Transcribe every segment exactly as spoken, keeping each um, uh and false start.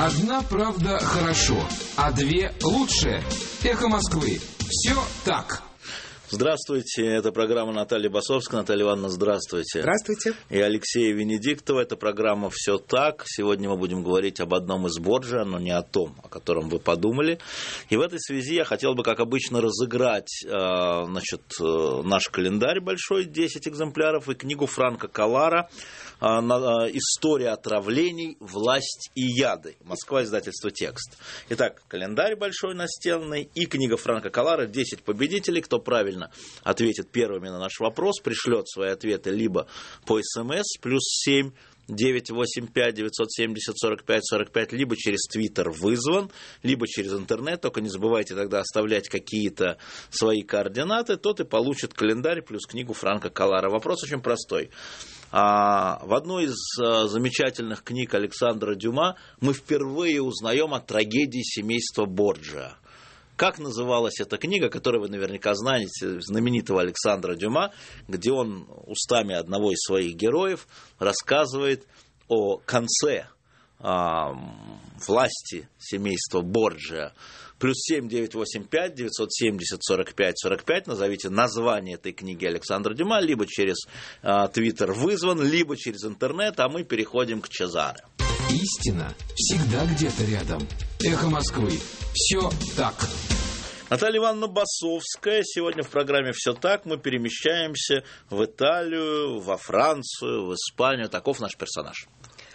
Одна правда хорошо, а две лучше. Эхо Москвы. Все так. Здравствуйте, это программа Наталья Басовская. Наталья Ивановна, здравствуйте. Здравствуйте. И Алексея Венедиктова. Это программа «Все так». Сегодня мы будем говорить об одном из Борджиа, но не о том, о котором вы подумали. И в этой связи я хотел бы, как обычно, разыграть значит, наш календарь большой, десять экземпляров, и книгу Франко Каллара «История отравлений, власть и яды». Москва, издательство «Текст». Итак, календарь большой настенный и книга Франко Каллара «десять победителей». Кто правильно ответит первыми на наш вопрос, пришлет свои ответы либо по СМС плюс семь девятьсот восемьдесят пять девятьсот семьдесят сорок пять сорок пять, либо через Твиттер вызван, либо через интернет. Только не забывайте тогда оставлять какие-то свои координаты, тот и получит календарь плюс книгу Франко Каллара. Вопрос очень простой. А в одной из а, замечательных книг Александра Дюма мы впервые узнаем о трагедии семейства Борджиа. Как называлась эта книга, которую вы наверняка знаете, знаменитого Александра Дюма, где он устами одного из своих героев рассказывает о конце а, власти семейства Борджиа. Плюс семь девятьсот восемьдесят пять девятьсот семьдесят сорок пять сорок пять. Назовите название этой книги Александра Дюма, либо через Твиттер вызван, либо через интернет, а мы переходим к Чезаре. Истина всегда где-то рядом. Эхо Москвы. Все так. Наталья Ивановна Басовская. Сегодня в программе «Все так» мы перемещаемся в Италию, во Францию, в Испанию. Таков наш персонаж.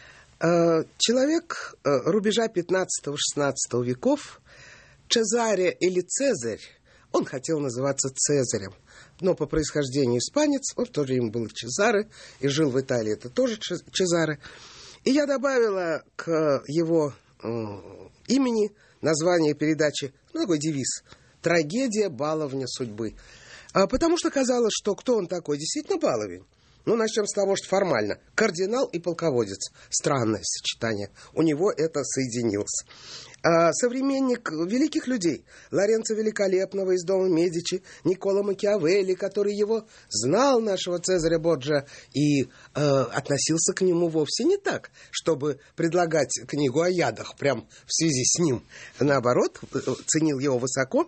Человек рубежа пятнадцатого-шестнадцатого веков, Чезаре или Цезарь, он хотел называться Цезарем, но по происхождению испанец, он в то время был Чезаре и жил в Италии, это тоже Чезаре. И я добавила к его э, имени название передачи, ну, такой девиз: «Трагедия баловня судьбы». А, потому что казалось, что кто он такой? Действительно баловень. Ну, начнем с того, что формально. Кардинал и полководец. Странное сочетание. У него это соединилось. А, современник великих людей. Лоренцо Великолепного из дома Медичи, Никколо Макиавелли, который его знал, нашего Цезаря Борджиа, и э, относился к нему вовсе не так, чтобы предлагать книгу о ядах прям в связи с ним. Наоборот, ценил его высоко.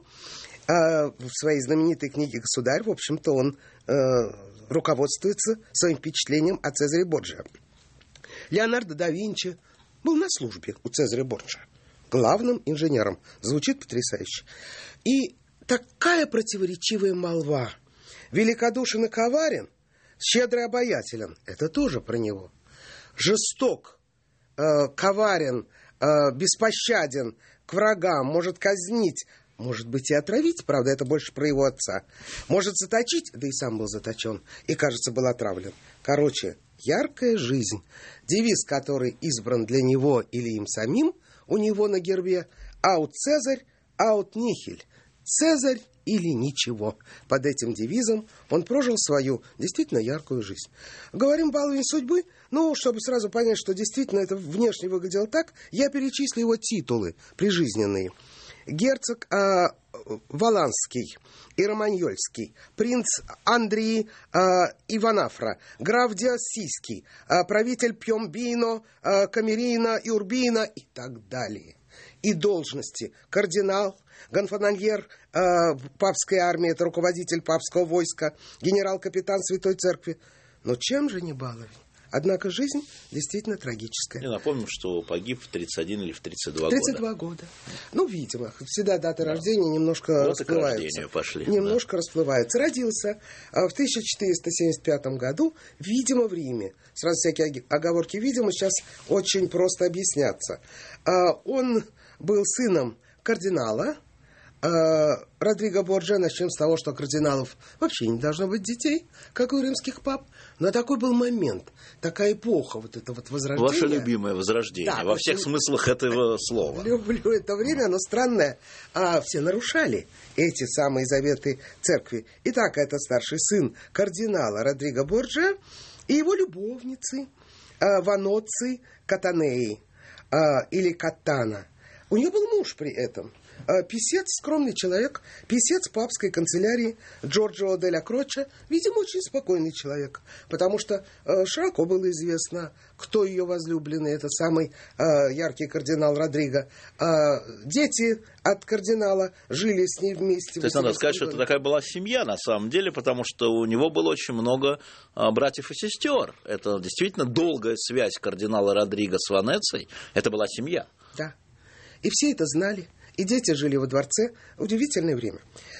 А в своей знаменитой книге «Государь», в общем-то, он э, руководствуется своим впечатлением о Цезаре Борджиа. Леонардо да Винчи был на службе у Цезаря Борджиа главным инженером. Звучит потрясающе. И такая противоречивая молва. Великодушен и коварен, щедро и обаятелен. Это тоже про него. Жесток, э, коварен, э, беспощаден, к врагам, может казнить, может быть, и отравить, правда, это больше про его отца. Может заточить, да и сам был заточен, и, кажется, был отравлен. Короче, яркая жизнь. Девиз, который избран для него или им самим, у него на гербе: «Аут Цезарь, аут нихиль». Цезарь или ничего. Под этим девизом он прожил свою действительно яркую жизнь. Говорим баловень судьбы, ну, чтобы сразу понять, что действительно это внешне выглядело так, я перечислю его титулы прижизненные. Герцог э, Валанский и Романьольский, принц Андрей э, Иванафра, граф Диоссийский, э, правитель Пьомбино, э, Камерина и Урбино и так далее. И должности: кардинал, гонфональер э, папской армии, это руководитель папского войска, генерал-капитан Святой Церкви. Но чем же не баловень? Однако жизнь действительно трагическая. Я напомню, что погиб в тридцать один или в тридцать два года. тридцать два года. Ну, видимо, всегда даты да. рождения немножко вот расплываются. Пошли, немножко да. расплываются. Родился в тысяча четыреста семьдесят пятом году, видимо, в Риме. Сразу всякие оговорки «видимо» сейчас очень просто объяснятся. Он был сыном кардинала Родриго Борджиа. Начнем с того, что кардиналов вообще не должно быть детей, как у римских пап. Но такой был момент, такая эпоха, вот это вот возрождение. Ваше любимое возрождение, да, во всех смыслах этого слова. Люблю это время, оно странное. А все нарушали эти самые заветы церкви. Итак, это старший сын кардинала Родриго Борджиа и его любовницы Ваноцци Катанеи, или Катана. У нее был муж при этом. Писец, скромный человек, писец папской канцелярии Джорджио де ла Кроче, видимо, очень спокойный человек, потому что э, широко было известно, кто ее возлюбленный, это самый э, яркий кардинал Родриго. Э, дети от кардинала жили с ней вместе. То есть надо сказать, что это такая была семья на самом деле, потому что у него было очень много э, братьев и сестер. Это действительно долгая связь кардинала Родриго с Венецией. Это была семья. Да. И все это знали. И дети жили во дворце. Удивительное время.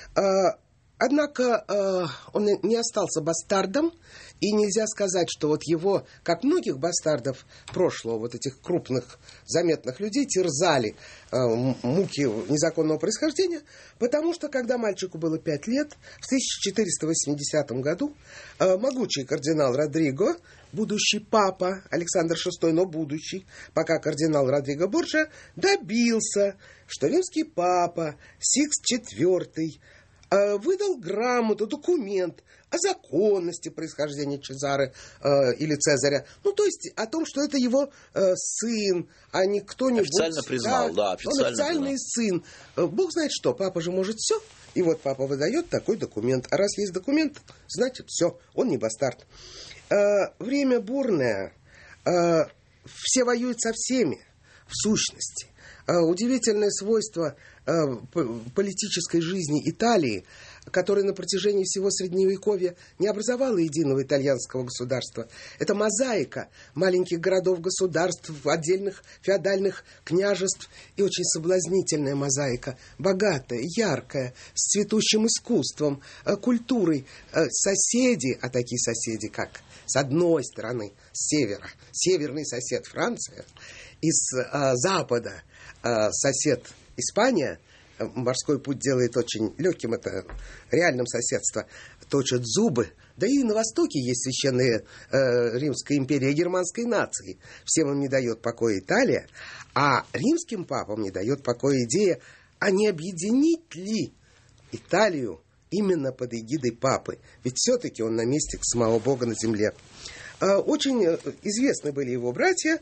Однако он не остался бастардом, и нельзя сказать, что вот его, как многих бастардов прошлого, вот этих крупных, заметных людей, терзали муки незаконного происхождения, потому что, когда мальчику было пять лет, в тысяча четыреста восьмидесятом году, могучий кардинал Родриго, будущий папа Александр шестой, но будущий, пока кардинал Родриго Борджиа, добился, что римский папа Сикст четвёртый выдал грамоту, документ о законности происхождения Чезаре э, или Цезаря. Ну, то есть о том, что это его э, сын, а не кто-нибудь. Официально признал, да, да официально он официальный признал. сын. Бог знает что, папа же может все. И вот папа выдает такой документ. А раз есть документ, значит все, он не бастард. Э, время бурное. Э, все воюют со всеми, в сущности. Удивительное свойство э, политической жизни Италии, которая на протяжении всего Средневековья не образовала единого итальянского государства. Это мозаика маленьких городов-государств, отдельных феодальных княжеств и очень соблазнительная мозаика, богатая, яркая, с цветущим искусством, э, культурой. Э, соседи, а такие соседи, как с одной стороны, с севера, северный сосед Франция, и с э, запада сосед Испания, морской путь делает очень легким, это реальным соседство, точат зубы. Да и на Востоке есть священная э, Римская империя германской нации. Всем им не дает покоя Италия, а римским папам не дает покоя идея, а не объединить ли Италию именно под эгидой папы? Ведь все-таки он наместник самого Бога на земле. Очень известны были его братья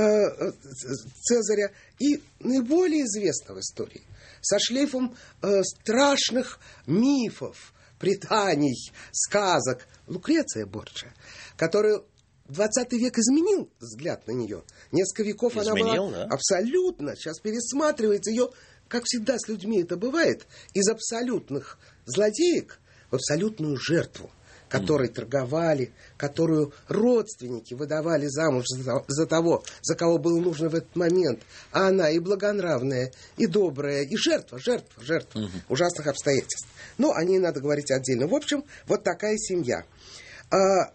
Цезаря, и наиболее известны в истории со шлейфом страшных мифов, преданий, сказок Лукреция Борджиа, которую двадцатый век изменил взгляд на нее. Несколько веков Изменил, она была да? абсолютно, сейчас пересматривается ее, как всегда с людьми это бывает, из абсолютных злодеек в абсолютную жертву, которой торговали, которую родственники выдавали замуж за, за того, за кого было нужно в этот момент. А она и благонравная, и добрая, и жертва, жертва, жертва угу. ужасных обстоятельств. Но о ней надо говорить отдельно. В общем, вот такая семья. А,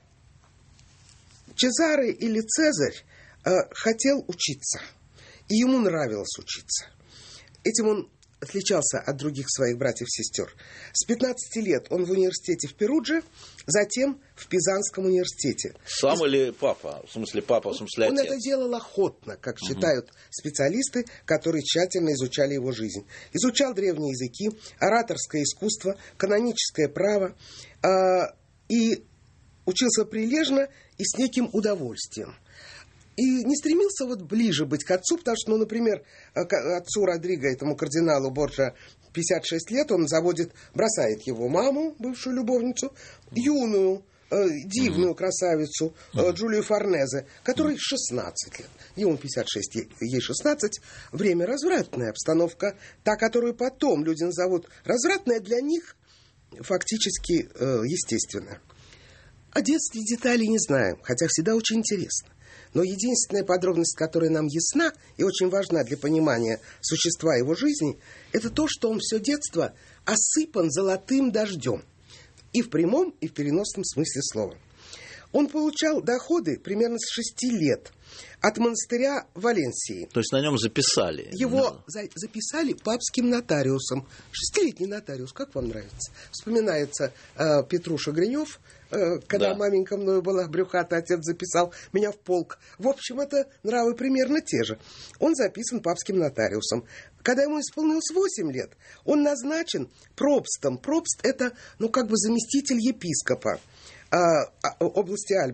Чезаре или Цезарь а, хотел учиться, и ему нравилось учиться. Этим он отличался от других своих братьев и сестер. С пятнадцати лет он в университете в Перудже, затем в Пизанском университете. Сам и... или папа? В смысле папа, в смысле отец? Он это делал охотно, как угу. считают специалисты, которые тщательно изучали его жизнь. Изучал древние языки, ораторское искусство, каноническое право э, и учился прилежно и с неким удовольствием. И не стремился вот ближе быть к отцу, потому что, ну, например, отцу Родриго, этому кардиналу Борджиа, пятьдесят шесть лет, он заводит, бросает его маму, бывшую любовницу, юную, э, дивную красавицу э, Джулию Форнезе, которой шестнадцать лет. Ему пятьдесят шесть, ей шестнадцать. Время развратная, обстановка, та, которую потом люди назовут развратная, для них фактически э, естественная. О детстве деталей не знаем, хотя всегда очень интересно. Но единственная подробность, которая нам ясна и очень важна для понимания существа его жизни, это то, что он все детство осыпан золотым дождем. И в прямом, и в переносном смысле слова. Он получал доходы примерно с шести лет от монастыря Валенсии. То есть на нем записали? Его за- записали папским нотариусом. Шестилетний нотариус, как вам нравится? Вспоминается э, Петруша Гринев, э, когда да. маменька мною была брюхата, отец записал меня в полк. В общем, это нравы примерно те же. Он записан папским нотариусом. Когда ему исполнилось восемь лет, он назначен пропстом. Пропст – это, ну, как бы заместитель епископа области Альбы.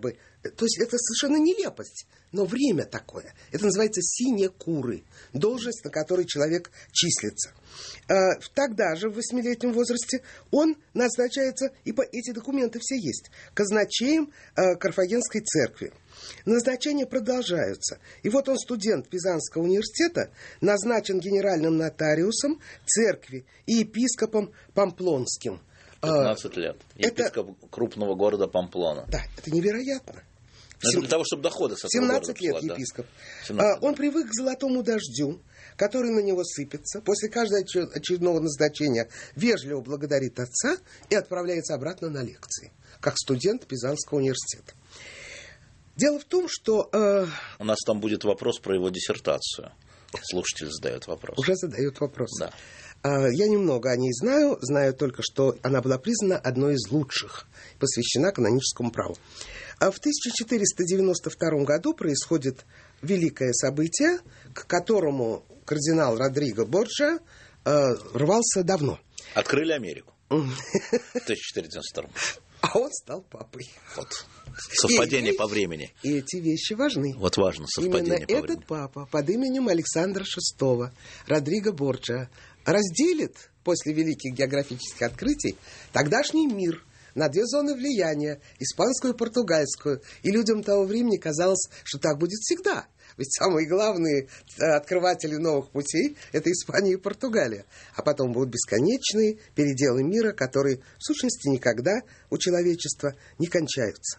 То есть это совершенно нелепость, но время такое. Это называется синекуры, должность, на которой человек числится. Тогда же, в восьмилетнем возрасте, он назначается, и эти документы все есть, казначеем Карфагенской церкви. Назначения продолжаются. И вот он, студент Пизанского университета, назначен генеральным нотариусом церкви и епископом Памплонским. пятнадцать лет. Епископ это... крупного города Памплона. Да, это невероятно. Сем... Для того, чтобы доходы с этого семнадцать лет шла, епископ. Да. семнадцать Он привык к золотому дождю, который на него сыпется. После каждого очередного назначения вежливо благодарит отца и отправляется обратно на лекции, как студент Пизанского университета. Дело в том, что... Э... У нас там будет вопрос про его диссертацию. Слушатель задает вопрос. Уже задает вопрос. Да. Я немного о ней знаю, знаю только, что она была признана одной из лучших, посвящена каноническому праву. В тысяча четыреста девяносто втором году происходит великое событие, к которому кардинал Родриго Борджиа рвался давно. Открыли Америку в тысяча четыреста девяносто втором. А он стал папой. Вот. Совпадение и, по времени. И эти вещи важны. Вот важно совпадение Именно по этот времени. папа под именем Александра шестого, Родриго Борджиа, разделит после великих географических открытий тогдашний мир на две зоны влияния, испанскую и португальскую. И людям того времени казалось, что так будет всегда. Ведь самые главные открыватели новых путей – это Испания и Португалия. А потом будут бесконечные переделы мира, которые, в сущности, никогда у человечества не кончаются.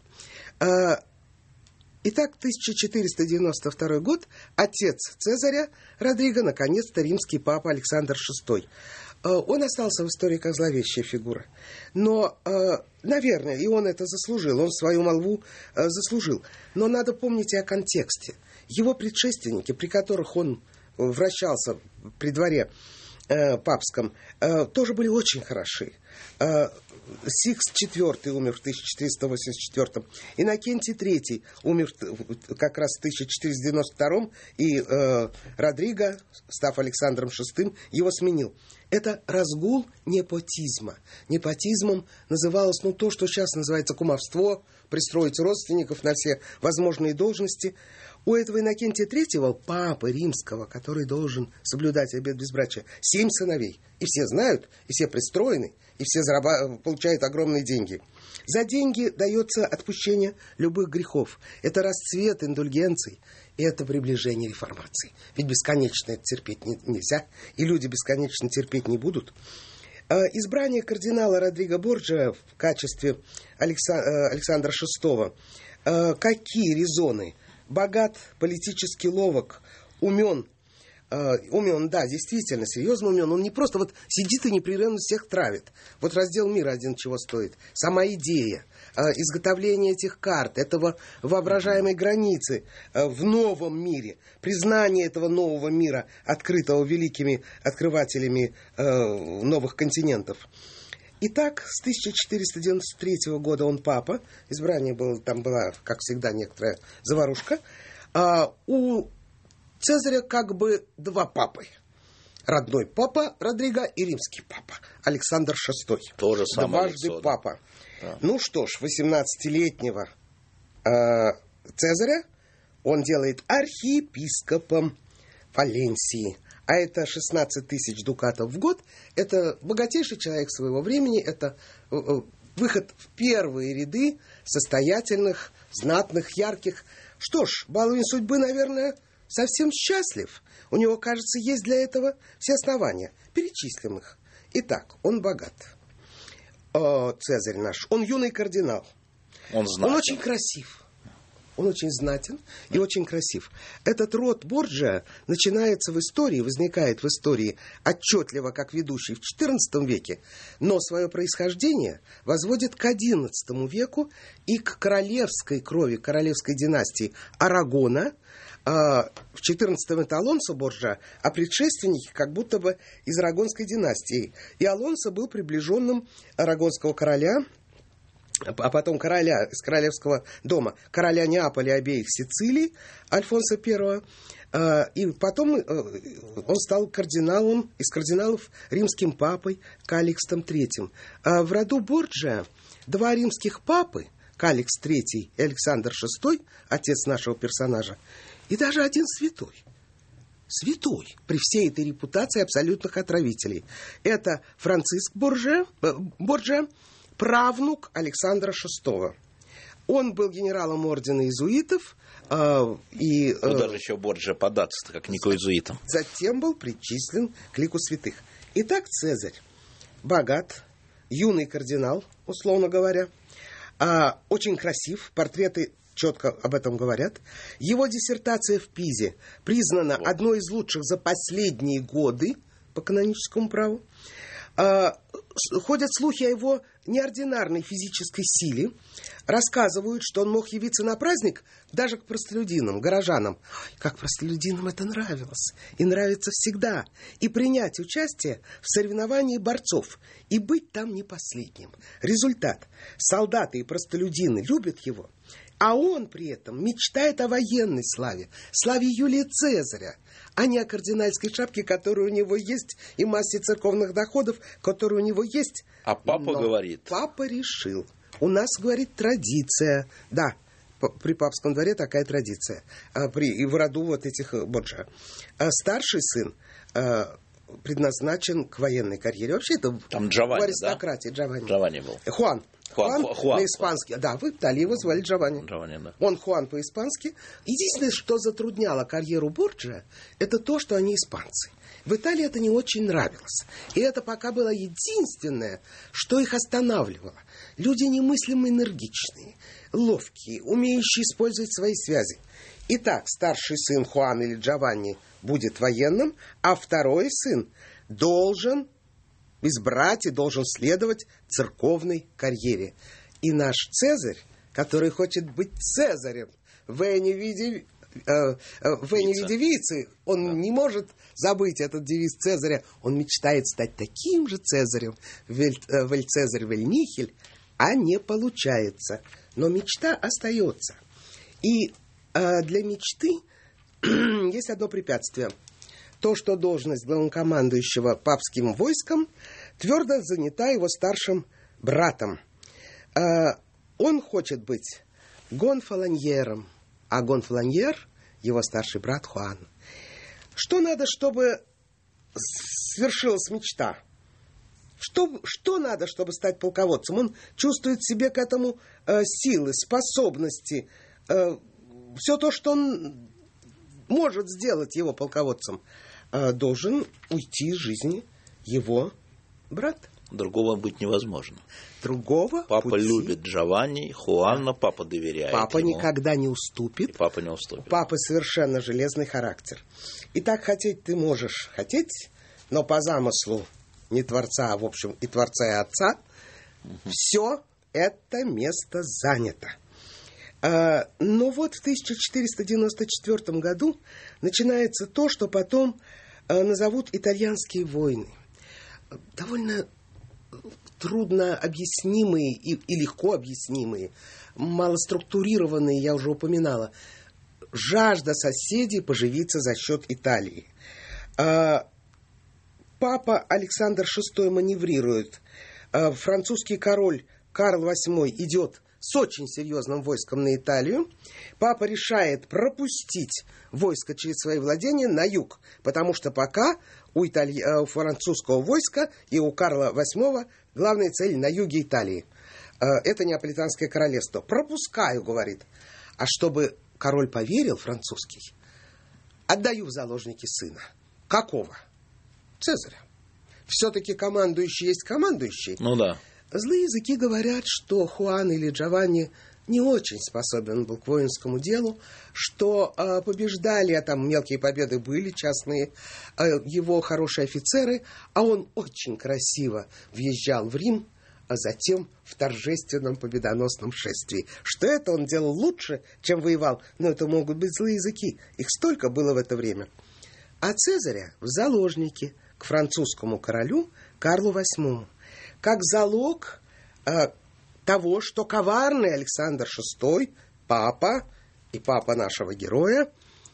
Итак, тысяча четыреста девяносто второй год, отец Цезаря Родриго, наконец-то римский папа Александр шестой. Он остался в истории как зловещая фигура. Но, наверное, и он это заслужил, он свою молву заслужил. Но надо помнить и о контексте. Его предшественники, при которых он вращался при дворе папском, тоже были очень хороши. Сикс четвёртый умер в тысяча четыреста восемьдесят четвёртом, Иннокентий третий умер как раз в тысяча четыреста девяносто втором, и э, Родриго, став Александром шестым, его сменил. Это разгул непотизма. Непотизмом называлось ну, то, что сейчас называется кумовство, пристроить родственников на все возможные должности. У этого Иннокентия третьего, папы римского, который должен соблюдать обет безбрачия, семь сыновей. И все знают, и все пристроены, и все зарабат... получают огромные деньги. За деньги дается отпущение любых грехов. Это расцвет индульгенций, и это приближение реформации. Ведь бесконечно это терпеть не... нельзя, и люди бесконечно терпеть не будут. Избрание кардинала Родриго Борджиа в качестве Алекса... Александра шестого, какие резоны? Богат, политически ловок, умен. Э, умен, да, действительно, серьезно умен. Он не просто вот сидит и непрерывно всех травит. Вот раздел мира один чего стоит. Сама идея, э, изготовление этих карт, этого воображаемой границы э, в новом мире, признание этого нового мира, открытого великими открывателями э, новых континентов. Итак, с тысяча четыреста девяносто третьего года он папа. Избрание было, там была, как всегда, некоторая заварушка. А у Цезаря как бы два папы. Родной папа Родриго и римский папа Александр шестой. То же самое Дважды лицо, папа. Да. Ну что ж, восемнадцатилетнего э, Цезаря он делает архиепископом Валенсии. А это шестнадцать тысяч дукатов в год. Это богатейший человек своего времени. Это выход в первые ряды состоятельных, знатных, ярких. Что ж, баловень судьбы, наверное, совсем счастлив. У него, кажется, есть для этого все основания. Перечислим их. Итак, он богат. О, Цезарь наш. Он юный кардинал. Он знатен. Он очень красив. Он очень знатен и очень красив. Этот род Борджиа начинается в истории, возникает в истории отчетливо как ведущий в четырнадцатом веке, но свое происхождение возводит к одиннадцатому веку и к королевской крови, королевской династии Арагона. В четырнадцатом это Алонсо Борджиа, а предшественники как будто бы из арагонской династии. И Алонсо был приближенным арагонского короля, а потом короля из королевского дома, короля Неаполя обеих Сицилий, Альфонса Первого. И потом он стал кардиналом, из кардиналов римским папой Каликстом Третьим. В роду Борджиа два римских папы Каликс третий и Александр шестой, отец нашего персонажа, и даже один святой. Святой, при всей этой репутации абсолютных отравителей. Это Франциск Борджиа, Борджиа, правнук Александра шестого. Он был генералом ордена иезуитов. Э, и, ну, даже еще Борджиа податься, как не к иезуитам. Затем был причислен к лику святых. Итак, Цезарь богат, юный кардинал, условно говоря, э, очень красив, портреты четко об этом говорят. Его диссертация в Пизе признана вот. одной из лучших за последние годы по каноническому праву. Ходят слухи о его неординарной физической силе. Рассказывают, что он мог явиться на праздник даже к простолюдинам, горожанам. Как простолюдинам это нравилось. И нравится всегда. И принять участие в соревновании борцов. И быть там не последним. Результат. Солдаты и простолюдины любят его. А он при этом мечтает о военной славе, славе Юлия Цезаря, а не о кардинальской шапке, которая у него есть, и массе церковных доходов, которые у него есть. А папа Но говорит... Папа решил. У нас, говорит, традиция. Да, при папском дворе такая традиция. При, и в роду вот этих Борджиа. Старший сын предназначен к военной карьере. Вообще это там Джованни, в аристократии. Да? Джованни. Джованни был. Хуан. Хуан, Хуан, Хуан на испанский. Да, в Италии его звали Джованни. Джованни, да. Он Хуан по-испански. Единственное, что затрудняло карьеру Борджиа, это то, что они испанцы. В Италии это не очень нравилось. И это пока было единственное, что их останавливало. Люди немыслимо энергичные, ловкие, умеющие использовать свои связи. Итак, старший сын Хуан или Джованни будет военным, а второй сын должен избрать и должен следовать церковной карьере. И наш Цезарь, который хочет быть Цезарем, в виде вице, он да. не может забыть этот девиз Цезаря. Он мечтает стать таким же Цезарем, вель, вель Цезарь, вель нихель, а не получается. Но мечта остается. И э, для мечты есть одно препятствие. То, что должность главнокомандующего папским войском твердо занята его старшим братом. Э, он хочет быть гонфалоньером, а гонфалоньер — его старший брат Хуан. Что надо, чтобы свершилась мечта? Что, что надо, чтобы стать полководцем? Он чувствует в себе к этому э, силы, способности, э, все то, что он может сделать его полководцем. Э, должен уйти из жизни его брат. Другого быть невозможно. Другого Папа пути... любит Джованни, Хуанна, папа доверяет Папа ему. никогда не уступит. И папа не уступит. Папа совершенно железный характер. И так хотеть ты можешь хотеть, но по замыслу не Творца, а в общем и Творца, и Отца, угу. все это место занято. А, но вот в тысяча четыреста девяносто четвёртом году начинается то, что потом а, назовут итальянские войны. Довольно трудно объяснимые и, и легко объяснимые, малоструктурированные, я уже упоминала. Жажда соседей поживиться за счет Италии. А, папа Александр шестой маневрирует. А, французский король Карл восьмой идет с очень серьезным войском на Италию. Папа решает пропустить войско через свои владения на юг, потому что пока у, Итали... у французского войска и у Карла восьмого главная цель на юге Италии. Это Неаполитанское королевство. Пропускаю, говорит. А чтобы король поверил, французский, отдаю в заложники сына. Какого? Цезаря. Все-таки командующий есть командующий. Ну да. Злые языки говорят, что Хуан или Джованни не очень способен был к воинскому делу, что э, побеждали, а там мелкие победы были, частные, э, его хорошие офицеры, а он очень красиво въезжал в Рим, а затем в торжественном победоносном шествии. Что это он делал лучше, чем воевал, но это могут быть злые языки, их столько было в это время. А Цезаря в заложники к французскому королю Карлу восьмому, как залог э, того, что коварный Александр шестой, папа и папа нашего героя,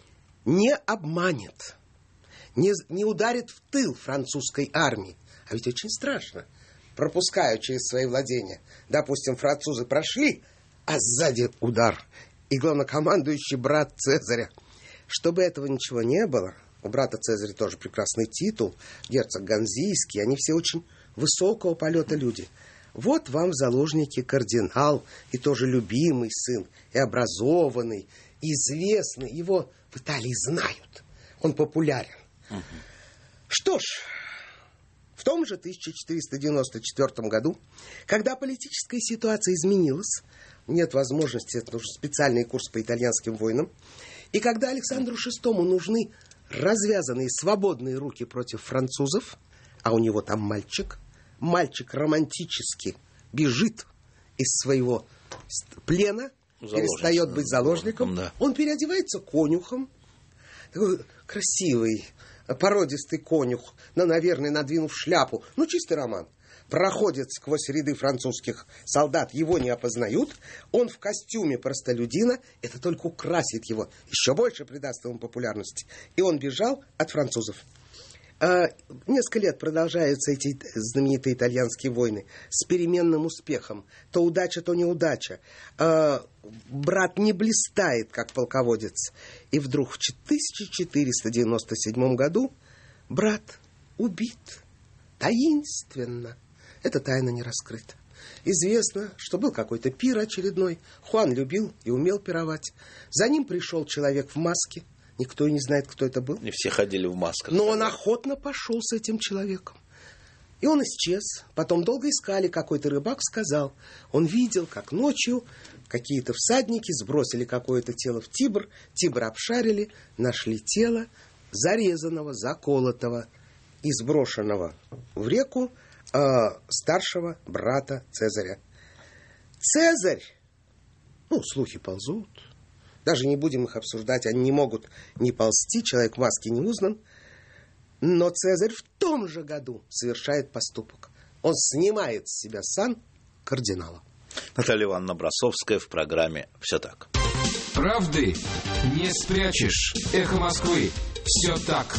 не обманет, не, не ударит в тыл французской армии. А ведь очень страшно. Пропускаю через свои владения. Допустим, французы прошли, а сзади удар. И главнокомандующий брат Цезаря. Чтобы этого ничего не было, у брата Цезаря тоже прекрасный титул, герцог Ганзийский, они все очень высокого полета люди. Вот вам в заложники кардинал, и тоже любимый сын, и образованный, и известный. Его в Италии знают. Он популярен. Uh-huh. Что ж, в том же тысяча четыреста девяносто четвёртом году, когда политическая ситуация изменилась, нет возможности, это нужен специальный курс по итальянским войнам, и когда Александру шестому нужны развязанные свободные руки против французов, а у него там мальчик, мальчик романтически бежит из своего плена, Заложница. перестает быть заложником, да. Он переодевается конюхом, такой красивый, породистый конюх, но, наверное, надвинув шляпу, ну, чистый роман, проходит сквозь ряды французских солдат, его не опознают, он в костюме простолюдина, это только украсит его, еще больше придаст ему популярности, и он бежал от французов. Несколько лет продолжаются эти знаменитые итальянские войны с переменным успехом. То удача, то неудача. Брат не блистает, как полководец. И вдруг в тысяча четыреста девяносто седьмом году брат убит. Таинственно. Эта тайна не раскрыта. Известно, что был какой-то пир очередной. Хуан любил и умел пировать. За ним пришел человек в маске. Никто и не знает, кто это был. Не все ходили в масках. Но он охотно пошел с этим человеком. И он исчез. Потом долго искали. Какой-то рыбак сказал. Он видел, как ночью какие-то всадники сбросили какое-то тело в Тибр. Тибр обшарили, нашли тело зарезанного, заколотого и сброшенного в реку э, старшего брата Цезаря. Цезарь! Ну, слухи ползут. Даже не будем их обсуждать, они не могут не ползти, человек в маске не узнан. Но Цезарь в том же году совершает поступок. Он снимает с себя сан кардинала. Наталья Ивановна Бросовская в программе «Все так». Правды не спрячешь. Эхо Москвы. Все так.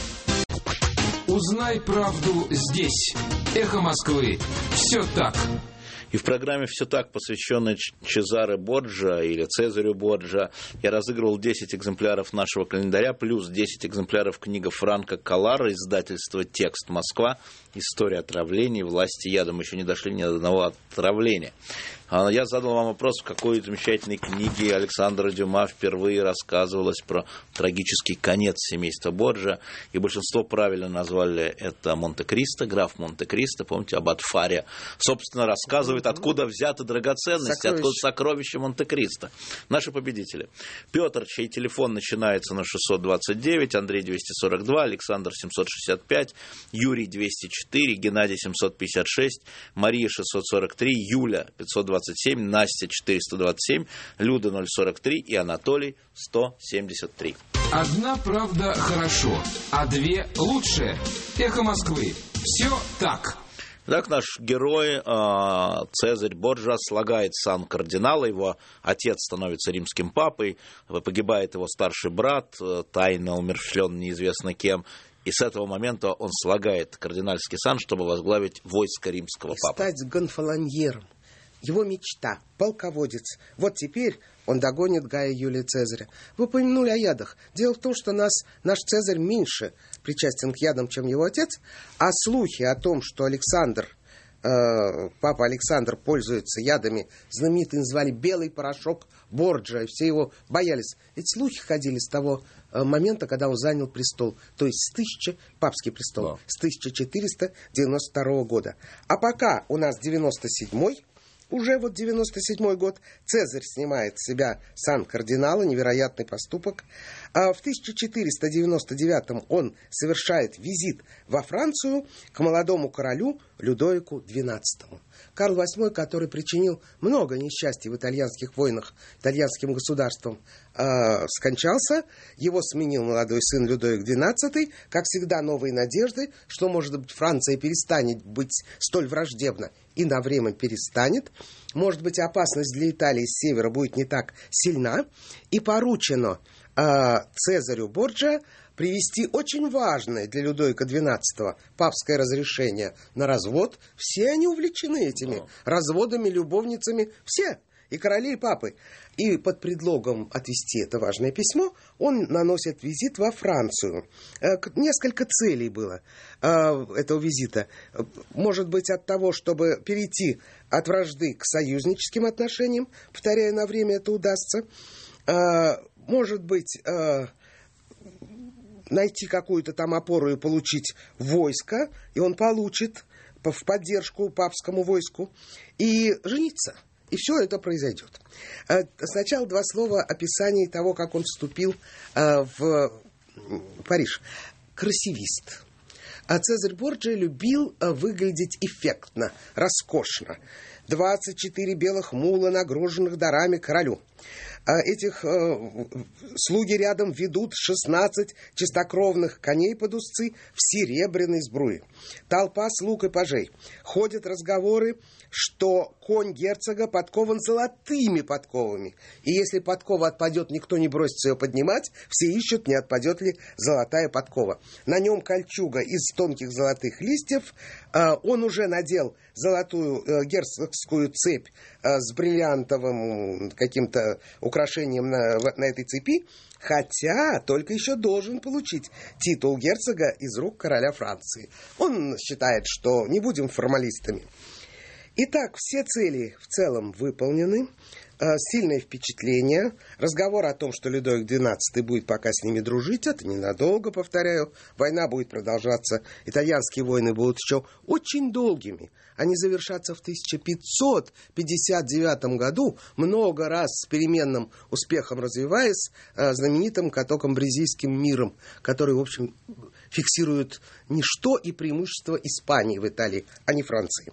Узнай правду здесь. Эхо Москвы. Все так. И в программе «Все так», посвященной Чезаре Борджиа или Цезарю Борджиа, я разыгрывал десять экземпляров нашего календаря, плюс десять экземпляров книга Франко Каллара, издательство «Текст Москва», «История отравлений, власти яда». Мы еще не дошли ни до одного отравления. Я задал вам вопрос, в какой замечательной книге Александра Дюма впервые рассказывалось про трагический конец семейства Борджиа, и большинство правильно назвали это Монте-Кристо, граф Монте-Кристо, помните, аббат Фария, собственно, рассказывает, откуда взяты драгоценности, Сокровища. откуда сокровища Монте-Кристо. Наши победители. Петр, чей телефон начинается на шестьсот двадцать девять, Андрей двести сорок два, Александр семьсот шестьдесят пять, Юрий двести четыре, Геннадий семьсот пятьдесят шесть, Мария шестьсот сорок три, Юля пятьсот двадцать семь, Настя четыреста двадцать семь, Люда ноль сорок три и Анатолий сто семьдесят три. Одна правда хорошо, а две лучше. Эхо Москвы. Все так. Так наш герой Цезарь Борджиа слагает сан кардинала, его отец становится римским папой, погибает его старший брат, тайно умерщвлен неизвестно кем, и с этого момента он слагает кардинальский сан, чтобы возглавить войско римского папы. Стать гонфолоньером. Его мечта, полководец. Вот теперь он догонит Гая Юлия Цезаря. Вы упомянули о ядах. Дело в том, что нас, наш Цезарь меньше причастен к ядам, чем его отец, а слухи о том, что Александр, э, папа Александр пользуется ядами, знаменитые назвали белый порошок Борджиа, и все его боялись. Эти слухи ходили с того э, момента, когда он занял престол, то есть с тысяча, папский престол, wow. с тысяча четыреста девяносто второго года. А пока у нас девяносто седьмой, уже вот девяносто седьмой год, Цезарь снимает с себя сан кардинала, невероятный поступок. А в тысяча четыреста девяносто девятом он совершает визит во Францию к молодому королю Людовику двенадцатому. Карл восьмой, который причинил много несчастий в итальянских войнах итальянским государствам, э, скончался. Его сменил молодой сын Людовик двенадцатый. Как всегда, новые надежды, что, может быть, Франция перестанет быть столь враждебна и на время перестанет. Может быть, опасность для Италии с севера будет не так сильна. И поручено э, Цезарю Борджиа привести очень важное для Людовика двенадцатого папское разрешение на развод. Все они увлечены этими разводами, любовницами. Все. и королей, и папы. И под предлогом отвезти это важное письмо он наносит визит во Францию. Несколько целей было этого визита. Может быть, от того, чтобы перейти от вражды к союзническим отношениям, повторяю, на время это удастся. Может быть, найти какую-то там опору и получить войско, и он получит в поддержку папскому войску, и жениться. И все это произойдет. Сначала два слова описания того, как он вступил в Париж. Красивист. А Цезарь Борджиа любил выглядеть эффектно, роскошно. двадцать четыре белых мула, нагруженных дарами королю. Этих э, слуги рядом ведут шестнадцать чистокровных коней под узцы в серебряной сбруе. Толпа слуг и пажей. Ходят разговоры, что конь герцога подкован золотыми подковами. И если подкова отпадет, никто не бросится ее поднимать. Все ищут, не отпадет ли золотая подкова. На нем кольчуга из тонких золотых листьев. Э, он уже надел золотую э, герцогскую цепь э, с бриллиантовым каким-то украшением на, на этой цепи, хотя только еще должен получить титул герцога из рук короля Франции. Он считает, что не будем формалистами. Итак, все цели в целом выполнены. Сильное впечатление. Разговор о том, что Людовик двенадцатый будет пока с ними дружить, это ненадолго, повторяю. Война будет продолжаться. Итальянские войны будут еще очень долгими. Они завершатся в тысяча пятьсот пятьдесят девятом году, много раз с переменным успехом развиваясь, знаменитым Катокамбризийским миром, который, в общем, фиксирует ничто и преимущество Испании в Италии, а не Франции.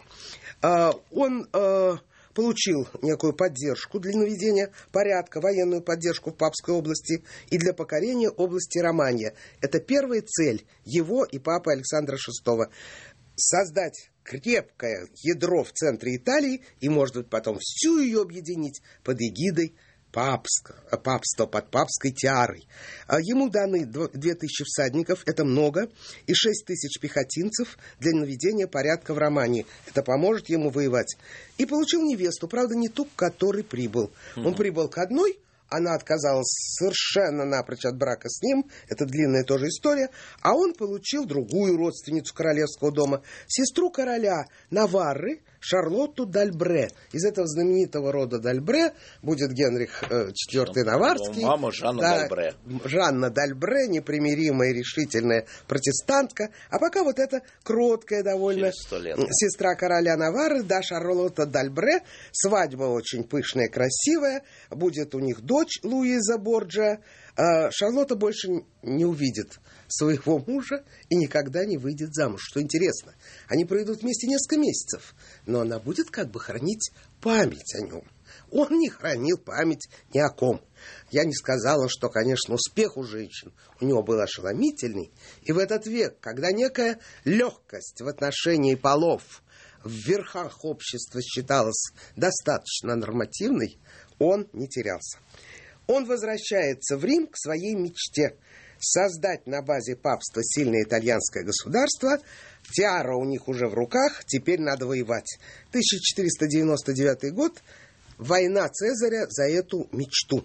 Он получил некую поддержку для наведения порядка, военную поддержку в Папской области и для покорения области Романья. Это первая цель его и папы Александра шестого. Создать крепкое ядро в центре Италии и, может быть, потом всю ее объединить под эгидой папска, папства, под папской тиарой. Ему даны две тысячи всадников, это много, и шесть тысяч пехотинцев для наведения порядка в Романии. Это поможет ему воевать. И получил невесту, правда, не ту, к которой прибыл. Он прибыл к одной, она отказалась совершенно напрочь от брака с ним, это длинная тоже история, а он получил другую родственницу королевского дома, сестру короля Наварры, Шарлотту Дальбре. Из этого знаменитого рода Дальбре будет Генрих четвёртый Наварский. Мама Жанна да, Дальбре. Жанна Дальбре, непримиримая, решительная протестантка. А пока вот эта кроткая довольно сестра короля Наварры, да, Шарлотта Дальбре. Свадьба очень пышная, красивая. Будет у них дочь Луиза Борджиа. Шарлотта больше не увидит своего мужа и никогда не выйдет замуж. Что интересно, они проведут вместе несколько месяцев, но она будет как бы хранить память о нем. Он не хранил память ни о ком. Я не сказала, что, конечно, успех у женщин у него был ошеломительный. И в этот век, когда некая легкость в отношении полов в верхах общества считалась достаточно нормативной, он не терялся. Он возвращается в Рим к своей мечте создать на базе папства сильное итальянское государство. Тиара у них уже в руках, теперь надо воевать. тысяча четыреста девяносто девятый год, война Цезаря за эту мечту.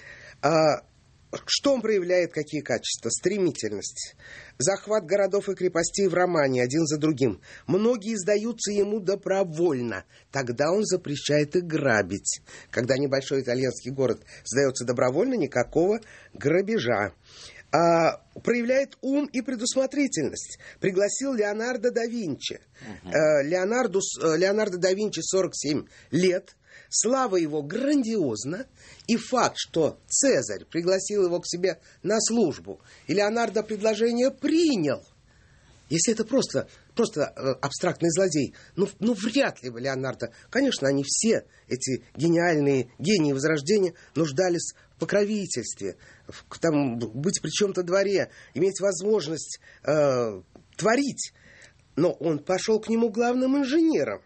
А, что он проявляет, какие качества? Стремительность. Захват городов и крепостей в Романии один за другим. Многие сдаются ему добровольно. Тогда он запрещает их грабить. Когда небольшой итальянский город сдается добровольно, никакого грабежа. А, проявляет ум и предусмотрительность. Пригласил Леонардо да Винчи. Uh-huh. А, Леонардо, Леонардо да Винчи сорок семь лет. Слава его грандиозна. И факт, что Цезарь пригласил его к себе на службу, и Леонардо предложение принял. Если это просто, просто абстрактный злодей, ну, ну вряд ли бы Леонардо... Конечно, они все, эти гениальные гении Возрождения, нуждались в покровительстве, в, там, быть при чем-то дворе, иметь возможность э, творить. Но он пошел к нему главным инженером.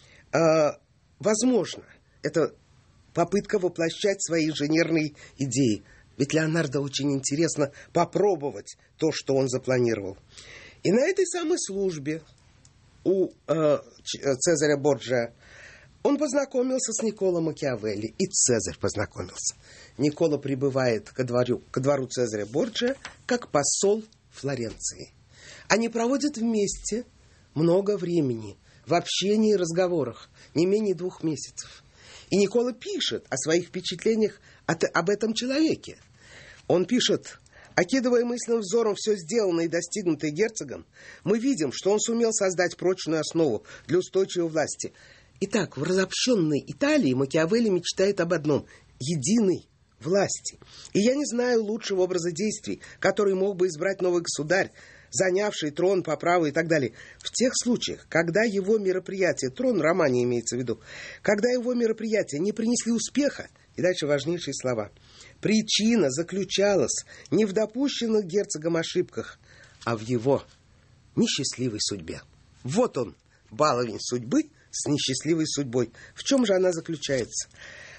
Э, возможно, это попытка воплощать свои инженерные идеи. Ведь Леонардо очень интересно попробовать то, что он запланировал. И на этой самой службе у э, Цезаря Борджиа Он познакомился с Никколо Макиавелли, и Цезарь познакомился. Никколо прибывает ко двору, ко двору Цезаря Борджиа как посол Флоренции. Они проводят вместе много времени в общении и разговорах, не менее двух месяцев. И Никколо пишет о своих впечатлениях от, об этом человеке. Он пишет: окидывая мысленным взором все сделанное и достигнутое герцогом, мы видим, что он сумел создать прочную основу для устойчивой власти. Итак, в разобщенной Италии Макиавелли мечтает об одном – единой власти. И я не знаю лучшего образа действий, который мог бы избрать новый государь, занявший трон по праву и так далее. В тех случаях, когда его мероприятия, трон в романе имеется в виду, когда его мероприятия не принесли успеха, и дальше важнейшие слова, причина заключалась не в допущенных герцогом ошибках, а в его несчастливой судьбе. Вот он, баловень судьбы с несчастливой судьбой. В чем же она заключается?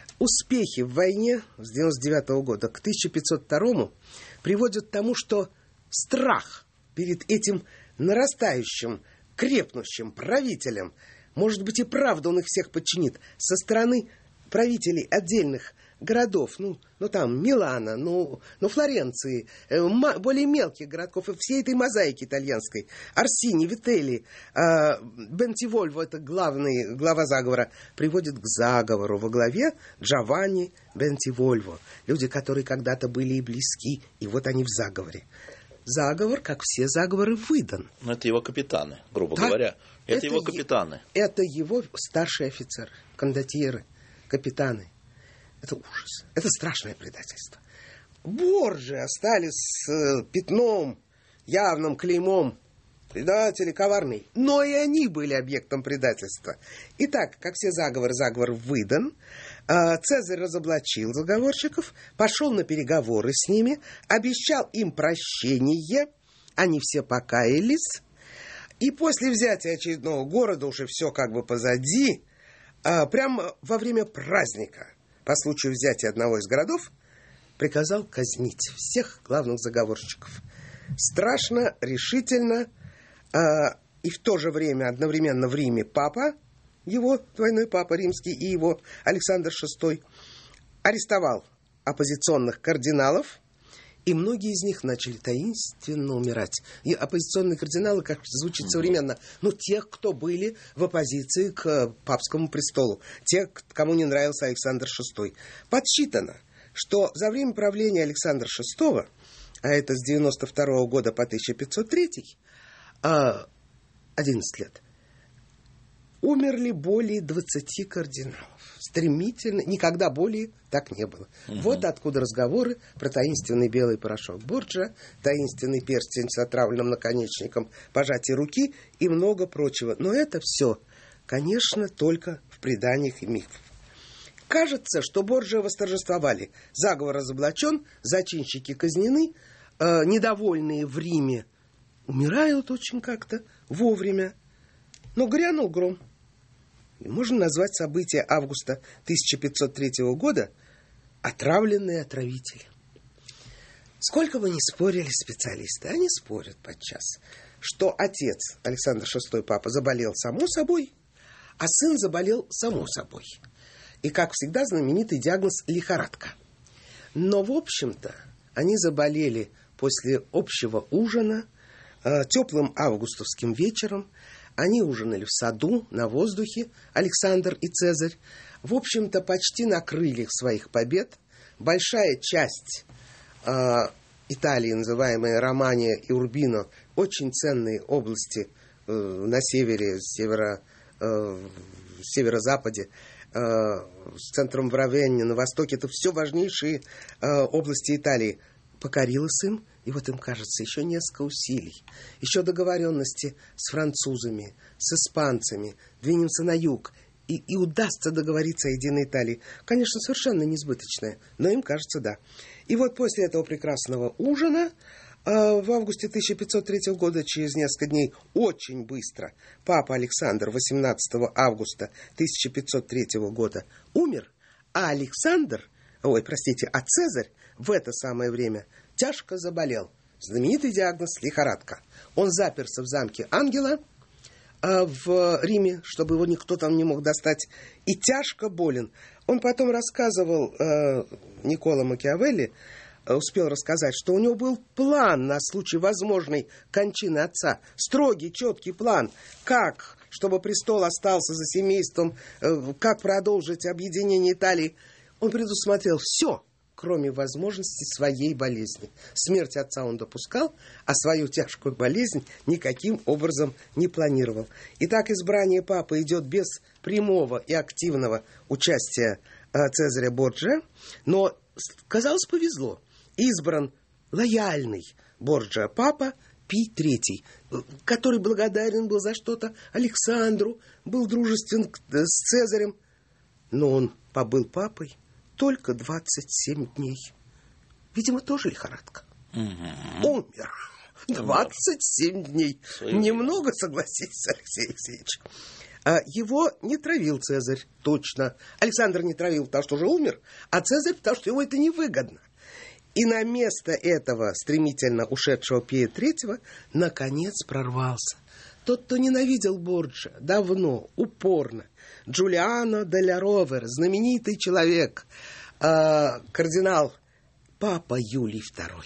Успехи в войне с девяносто девятого года к тысяча пятьсот второму приводят к тому, что страх перед этим нарастающим, крепнущим правителем, может быть, и правда он их всех подчинит, со стороны правителей отдельных городов, ну, ну там, Милана, ну, ну Флоренции, э, ма, более мелких городков, и всей этой мозаики итальянской, Орсини, Вителли, э, Бентивольво, это главный, глава заговора, приводит к заговору во главе Джованни Бентивольво. Люди, которые когда-то были и близки, и вот они в заговоре. Заговор, как все заговоры, выдан. Но это его капитаны, грубо да? говоря. Это, это его е- капитаны. Это его старшие офицеры, кондотьеры, капитаны. Это ужас. Это страшное предательство. Борджиа остались с э, пятном, явным клеймом. Предатели коварные. Но и они были объектом предательства. Итак, как все заговоры, заговор выдан. Э, Цезарь разоблачил заговорщиков, пошел на переговоры с ними, обещал им прощение. Они все покаялись. И после взятия очередного города, уже все как бы позади, э, прямо во время праздника, по случаю взятия одного из городов, приказал казнить всех главных заговорщиков. Страшно, решительно, э, и в то же время одновременно в Риме папа, его двойной папа римский, и его Александр шестой, арестовал оппозиционных кардиналов, и многие из них начали таинственно умирать. И оппозиционные кардиналы, как звучит современно, ну, тех, кто были в оппозиции к папскому престолу, тех, кому не нравился Александр шестой. Подсчитано, что за время правления Александра шестого, а это с девяносто второго года по тысяча пятьсот третий, одиннадцать лет, умерли более двадцати кардиналов. Стремительно, никогда более так не было. Угу. Вот откуда разговоры про таинственный белый порошок Борджиа, таинственный перстень с отравленным наконечником, пожатие руки и много прочего. Но это все, конечно, только в преданиях и мифах. Кажется, что Борджиа восторжествовали. Заговор разоблачен, зачинщики казнены, э, недовольные в Риме умирают очень как-то вовремя. Но грянул гром. И можно назвать события августа тысяча пятьсот третьего года отравленные отравители. Сколько бы ни спорили специалисты, они спорят подчас, что отец Александр шестой, папа, заболел само собой, а сын заболел само собой. И, как всегда, знаменитый диагноз лихорадка. Но, в общем-то, они заболели после общего ужина, э, теплым августовским вечером. Они ужинали в саду, на воздухе, Александр и Цезарь. В общем-то, почти на крыльях своих побед. Большая часть э, Италии, называемая Романия и Урбино, очень ценные области э, на севере, северо, э, северо-западе, э, с центром в Равенне, на востоке. Это все важнейшие э, области Италии. Покорилась им, и вот им кажется, еще несколько усилий, еще договоренности с французами, с испанцами, двинемся на юг, и, и удастся договориться о единой Италии. Конечно, совершенно несбыточное, но им кажется, да. И вот после этого прекрасного ужина э, в августе тысяча пятьсот третьего года, через несколько дней, очень быстро, папа Александр восемнадцатого августа тысяча пятьсот третьего года умер, а Александр, ой, простите, а Цезарь в это самое время тяжко заболел. Знаменитый диагноз – лихорадка. Он заперся в замке Ангела, а, в Риме, чтобы его никто там не мог достать, и тяжко болен. Он потом рассказывал, а, Никколо Макиавелли, а, успел рассказать, что у него был план на случай возможной кончины отца. Строгий, четкий план, как, чтобы престол остался за семейством, а, как продолжить объединение Италии. Он предусмотрел все, кроме возможности своей болезни. Смерть отца он допускал, а свою тяжкую болезнь никаким образом не планировал. Итак, избрание папы идет без прямого и активного участия э, Цезаря Борджиа, но, казалось, повезло. Избран лояльный Борджиа папа Пий третий, который благодарен был за что-то Александру, был дружествен с Цезарем, но он побыл папой только двадцать семь дней. Видимо, тоже лихорадка. Угу. Умер. двадцать семь дней. Своим Немного, согласитесь, Алексей Алексеевич. А его не травил Цезарь, точно. Александр не травил, потому что уже умер, а Цезарь, потому что ему это невыгодно. И на место этого стремительно ушедшего Пия третьего наконец прорвался тот, кто ненавидел Борджиа давно, упорно. Джулиано делля Ровера, знаменитый человек, э, кардинал, папа Юлий второй.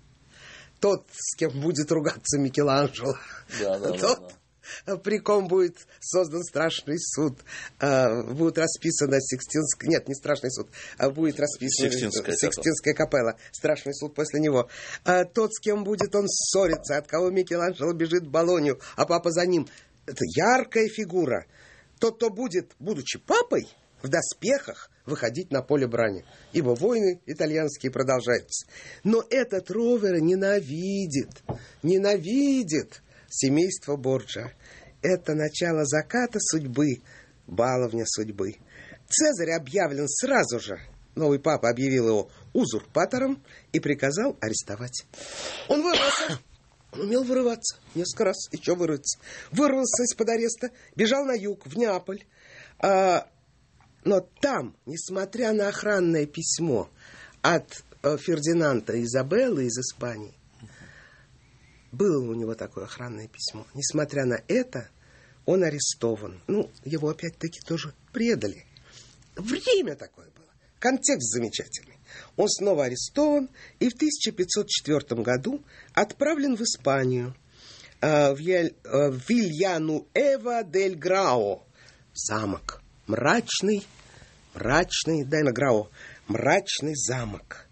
Тот, с кем будет ругаться Микеланджело. Да, да, тот, да, да. При ком будет создан страшный суд. Э, будет расписана Сикстинская... Нет, не страшный суд. А будет расписана Сикстинская, Сикстинская капелла. Страшный суд после него. Э, тот, с кем будет он ссориться, от кого Микеланджело бежит в Болонью, а папа за ним. Это яркая фигура. Тот, кто будет, будучи папой, в доспехах выходить на поле брани. Ибо войны итальянские продолжаются. Но этот Ровера ненавидит, ненавидит семейство Борджиа. Это начало заката судьбы, баловня судьбы. Цезарь объявлен сразу же. Новый папа объявил его узурпатором и приказал арестовать. Он вырвался. Он умел вырываться несколько раз, еще вырваться. Вырвался из-под ареста, бежал на юг, в Неаполь. А, но там, несмотря на охранное письмо от а, Фердинанда и Изабеллы из Испании, было у него такое охранное письмо. Несмотря на это, он арестован. Ну, его опять-таки тоже предали. Время такое было. Контекст замечательный. Он снова арестован и в тысяча пятьсот четвёртом году отправлен в Испанию, э, в, Яль, э, в Вильянуэва дель Грао. Замок. Мрачный, мрачный, дай на Грао, мрачный замок.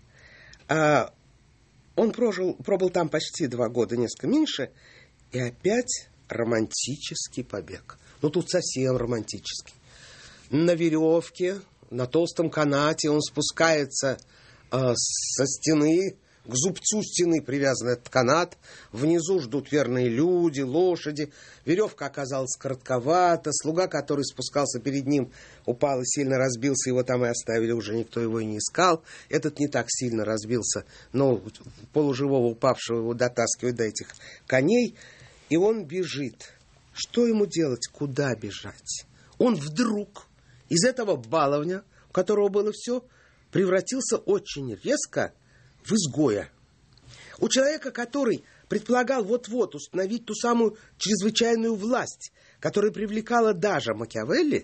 Э, он прожил, пробыл там почти два года, несколько меньше, и опять романтический побег. Ну, тут совсем романтический. На веревке, на толстом канате он спускается э, со стены, к зубцу стены привязан этот канат. Внизу ждут верные люди, лошади. Веревка оказалась коротковата. Слуга, который спускался перед ним, упал и сильно разбился. Его там и оставили, уже никто его и не искал. Этот не так сильно разбился, но полуживого упавшего его дотаскивают до этих коней. И он бежит. Что ему делать? Куда бежать? Он вдруг из этого баловня, у которого было все, превратился очень резко в изгоя. У человека, который предполагал вот-вот установить ту самую чрезвычайную власть, которая привлекала даже Макиавелли,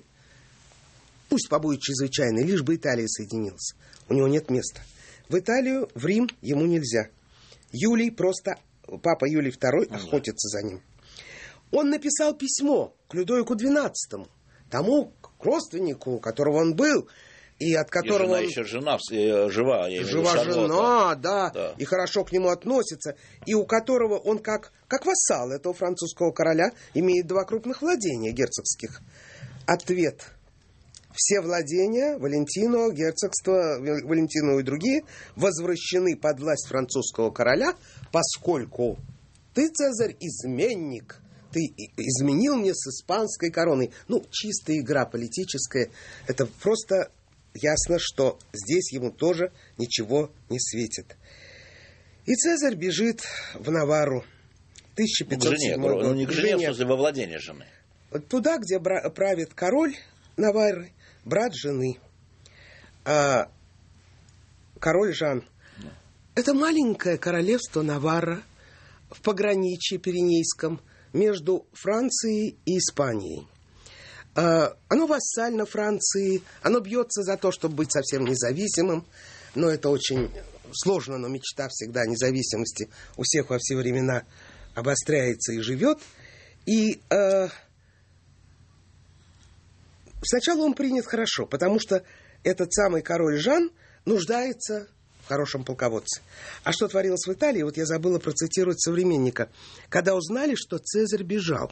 пусть побудет чрезвычайной, лишь бы Италия соединилась. У него нет места. В Италию, в Рим ему нельзя. Юлий просто, папа Юлий второй, охотится за ним. Он написал письмо к Людовику двенадцатому, тому родственнику, у которого он был, и от которого... И жена он... еще жена, э, жива. Я жива жена, да, да, и хорошо к нему относится, и у которого он как, как вассал этого французского короля имеет два крупных владения герцогских. Ответ. Все владения Валентино, герцогство Валентино и другие возвращены под власть французского короля, поскольку ты, Цезарь, изменник. Ты изменил мне с испанской короной. Ну, чистая игра политическая. Это просто ясно, что здесь ему тоже ничего не светит. И Цезарь бежит в Наварру. тысяча пятьсот седьмой год. Ну, не к жене, в смысле, во владение жены. Туда, где правит король Наварры, брат жены. А король Жан. Да. Это маленькое королевство Наварра в пограничье Пиренейском, между Францией и Испанией. Оно вассально Франции, оно бьется за то, чтобы быть совсем независимым, но это очень сложно, но мечта всегда о независимости у всех во все времена обостряется и живет. И э, сначала он принят хорошо, потому что этот самый король Жан нуждается в хорошем полководце. А что творилось в Италии, вот я забыла процитировать современника. Когда узнали, что Цезарь бежал,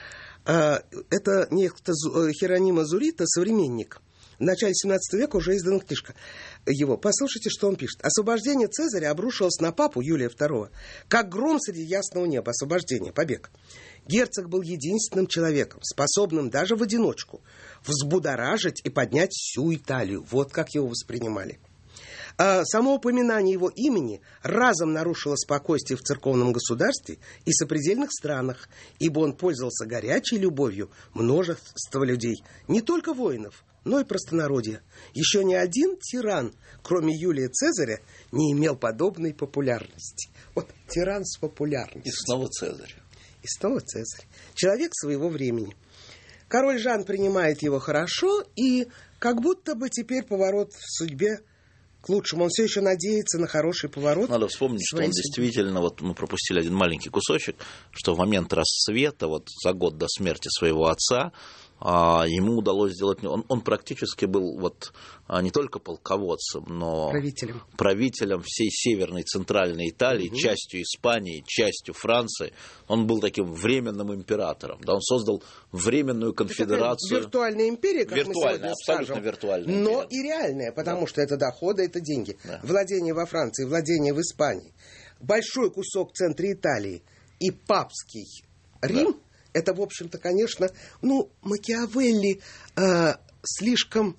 э, это некто Херонима Зурита, современник. В начале семнадцатого века уже издана книжка его. Послушайте, что он пишет. Освобождение Цезаря обрушилось на папу Юлия второго, как гром среди ясного неба. Освобождение, побег. Герцог был единственным человеком, способным даже в одиночку взбудоражить и поднять всю Италию. Вот как его воспринимали. А само упоминание его имени разом нарушило спокойствие в церковном государстве и сопредельных странах, ибо он пользовался горячей любовью множества людей, не только воинов, но и простонародья. Еще ни один тиран, кроме Юлия Цезаря, не имел подобной популярности. Вот тиран с популярностью. И снова Цезарь. И снова Цезарь. Человек своего времени. Король Жан принимает его хорошо, и как будто бы теперь поворот в судьбе к лучшему. Он все еще надеется на хороший поворот. Надо вспомнить, что он действительно, вот мы пропустили один маленький кусочек, что в момент расцвета, вот за год до смерти своего отца, ему удалось сделать... Он, он практически был вот не только полководцем, но правителем, правителем всей северной центральной Италии, угу. частью Испании, частью Франции. Он был таким временным императором. Да, он создал временную конфедерацию. Виртуальная империя, как виртуальная, мы сегодня абсолютно скажем, виртуальная но империя. И реальная, потому да. что это доходы, это деньги. Да. Владение во Франции, владение в Испании. Большой кусок в центре Италии и папский Рим. Да. Это, в общем-то, конечно, ну, Макиавелли э, слишком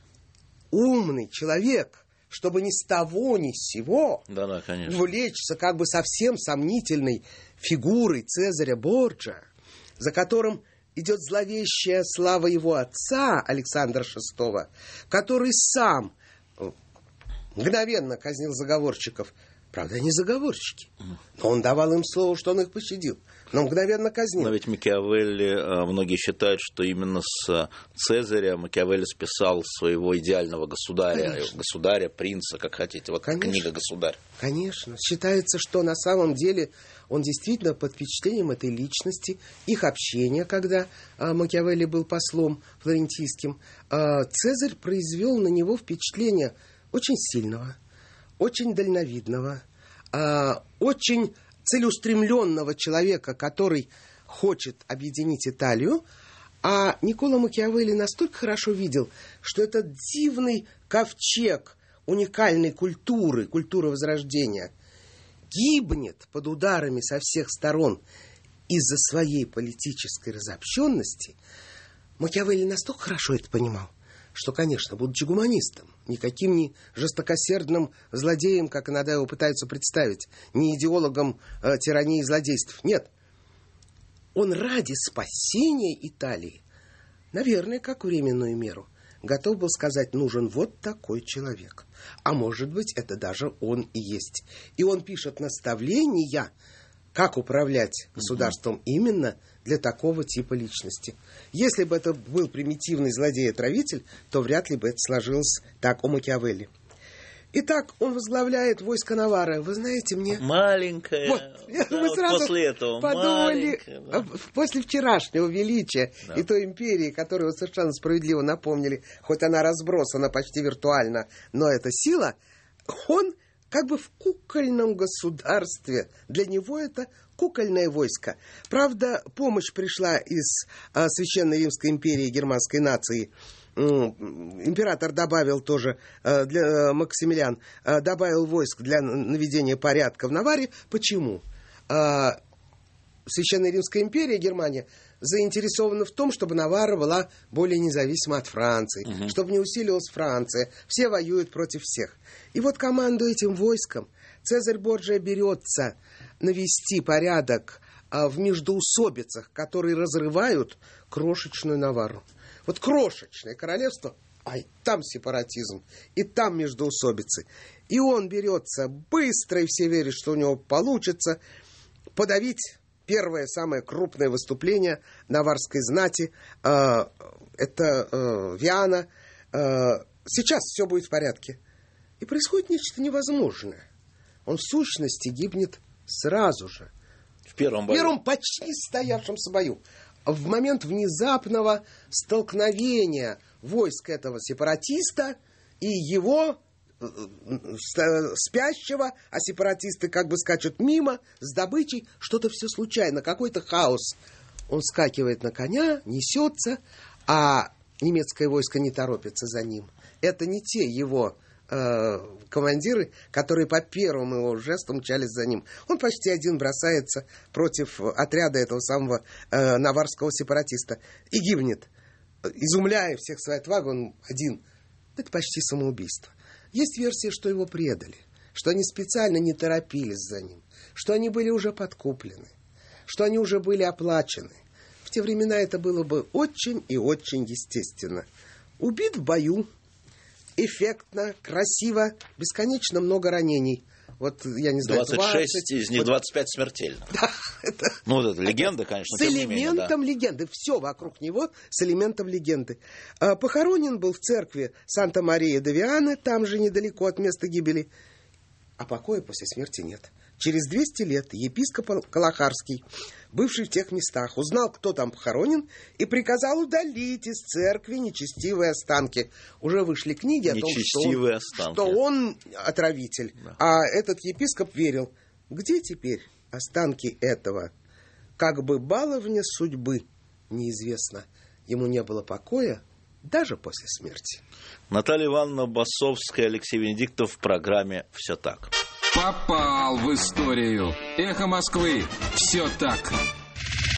умный человек, чтобы ни с того, ни с сего да, да, увлечься как бы совсем сомнительной фигурой Цезаря Борджа, за которым идет зловещая слава его отца Александра шестого, который сам мгновенно казнил заговорщиков. Правда, они заговорщики, но он давал им слово, что он их пощадил. Но мгновенно казнил. Но ведь Макиавелли, многие считают, что именно с Цезаря Макиавелли списал своего идеального государя, Конечно. государя, принца, как хотите. Вот Конечно. Книга «Государь». Конечно. Считается, что на самом деле он действительно под впечатлением этой личности, их общения, когда Макиавелли был послом флорентийским. Цезарь произвел на него впечатление очень сильного, очень дальновидного, очень целеустремленного человека, который хочет объединить Италию, а Никколо Макиавелли настолько хорошо видел, что этот дивный ковчег уникальной культуры, культуры Возрождения, гибнет под ударами со всех сторон из-за своей политической разобщенности. Макиавелли настолько хорошо это понимал, что, конечно, будучи гуманистом, никаким не жестокосердным злодеем, как иногда его пытаются представить, не идеологом э, тирании и злодейств. Нет. Он ради спасения Италии, наверное, как временную меру, готов был сказать, нужен вот такой человек. А может быть, это даже он и есть. И он пишет наставления, как управлять государством именно для такого типа личности. Если бы это был примитивный злодей-отравитель, то вряд ли бы это сложилось так у Макиавелли. Итак, он возглавляет войско Наварры. Вы знаете, мне... Маленькое. Вот, да, мы вот сразу после этого подумали, да. после вчерашнего величия да. и той империи, которую вы совершенно справедливо напомнили, хоть она разбросана почти виртуально, но это сила, он как бы в кукольном государстве. Для него это кукольное войско. Правда, помощь пришла из а, Священной Римской империи германской нации. Император добавил тоже, а, для а, Максимилиан, а, добавил войск для наведения порядка в Наварре. Почему? А, Священная Римская империя, Германия, заинтересована в том, чтобы Наварра была более независима от Франции, угу. чтобы не усилилась Франция. Все воюют против всех. И вот командуя этим войском, Цезарь Борджиа берется навести порядок а, в междоусобицах, которые разрывают крошечную Наварру. Вот крошечное королевство, а и там сепаратизм, и там междоусобицы. И он берется быстро, и все верят, что у него получится подавить первое, самое крупное выступление наварской знати. Э, это э, Виана. Э, сейчас все будет в порядке. И происходит нечто невозможное. Он в сущности гибнет сразу же. В первом бою. В первом почти состоявшемся бою. В момент внезапного столкновения войск этого сепаратиста и его спящего, а сепаратисты как бы скачут мимо с добычей, что-то все случайно, какой-то хаос. Он скакивает на коня, несется, а немецкое войско не торопится за ним. Это не те его э, командиры, которые по первым его жестам мчались за ним. Он почти один бросается против отряда этого самого э, наварского сепаратиста и гибнет, изумляя всех своей отвагой. Он один. Это почти самоубийство. Есть версия, что его предали, что они специально не торопились за ним, что они были уже подкуплены, что они уже были оплачены. В те времена это было бы очень и очень естественно. Убит в бою, эффектно, красиво, бесконечно много ранений. Вот, я не знаю, двадцать шесть, из них двадцать пять смертельно. Да, это... Ну, вот это легенда, конечно. С элементом менее, да. легенды. Все вокруг него с элементом легенды. А, похоронен был в церкви Санта-Мария-де-Виане, там же недалеко от места гибели. А покоя после смерти нет. Через двести лет епископ Калахарский, бывший в тех местах, узнал, кто там похоронен, и приказал удалить из церкви нечестивые останки. Уже вышли книги о том, что он, что он отравитель. Да. А этот епископ верил. Где теперь останки этого? Как бы баловня судьбы, неизвестно. Ему не было покоя даже после смерти. Наталья Ивановна Басовская, Алексей Венедиктов в программе «Все так». Попал в историю. Эхо Москвы. Все так.